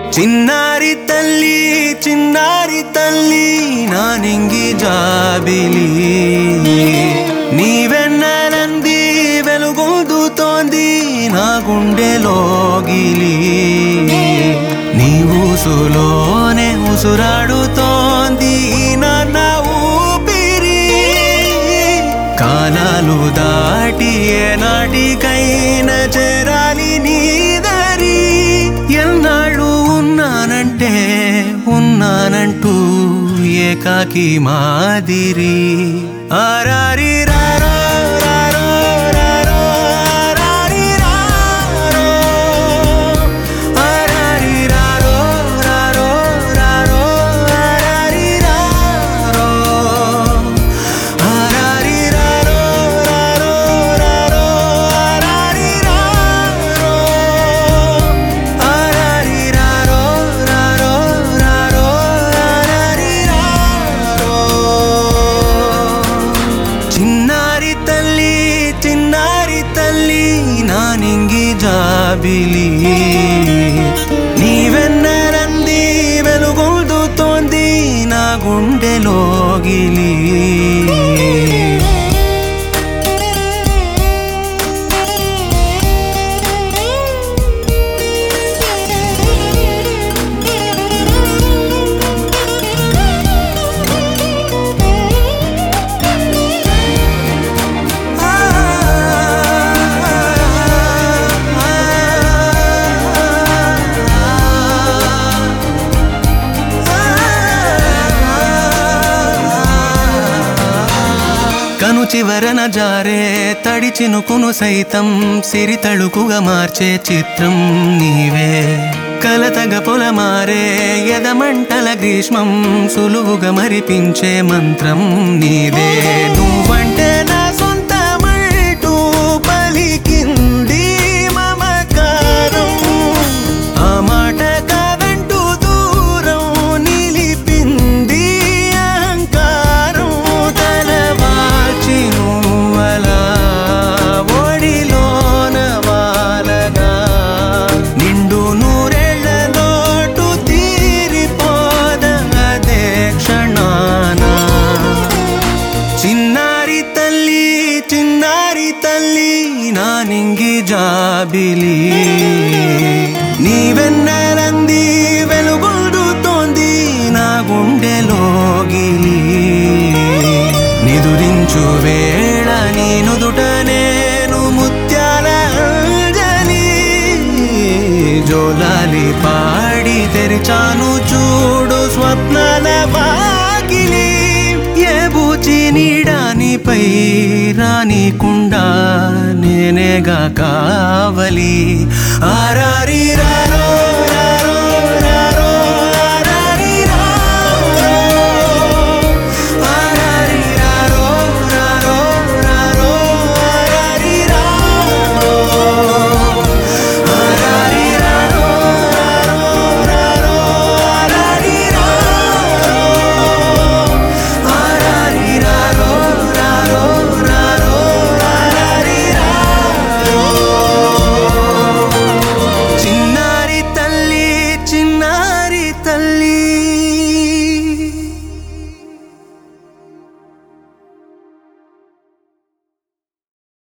చిన్నారి తల్లి నానింగి జాబిలి నీవెన్నెలంది వెలుగొందుతోంది నా గుండెలోగిలి నీ ఊసులోనే ఉసురాడుతోంది నాన్న ఊపిరి కాలాలు దాటి ఏనాటికైనా చేరాలి నీ దరి ఎన్నాళ్ళు ఉన్నానంటూ ఏకాకి మాదిరి ఆరారి రారో రారో రారో ఆరారి రారో ఆరారి రారో రారో రారో ఆరారి రారో ఆరారి రారో రారో రారో ఆరారి రారో ఆరారి రారో రారో రారో ఆరారి రారో చిన్నారి తల్లి నానింగి జాబిలి నీవెన్నెలంది వెలుగొందుతోంది నా గుండెలోగిలి కను చివరన జారే తడి చినుకును సైతం సిరి తళుకుగా మార్చే చిత్రం నీవే కలతగ పొలమారే ఎదమంటల గ్రీష్మం సులువుగా మరిపించే మంత్రం నీదే నువ్వంటే నా సొంతమంటూ పలికింది మమకారం ఆ మాట కాదంటూ దూరం నిలిపింది అహంకారం తలవాల్చి నువ్వలా ఒడిలోన వాలగా నిండు నూరేళ్ల లోటు తీరిపోదదే క్షణాన చిన్నారి తల్లి నానింగి జాబిలి నీవెన్నెలంది వెలుగొందుతోంది నా గుండెలోగిలి నిదురించు వేళ నీ నుదుట నేను ముత్యాల అంజలి జోలాలి పాడి తెరిచాను చూడు స్వప్నాల వాకిలి ఏ బూచి నీడానిపై రానికుండా నేనేగా కావలి ఆరారి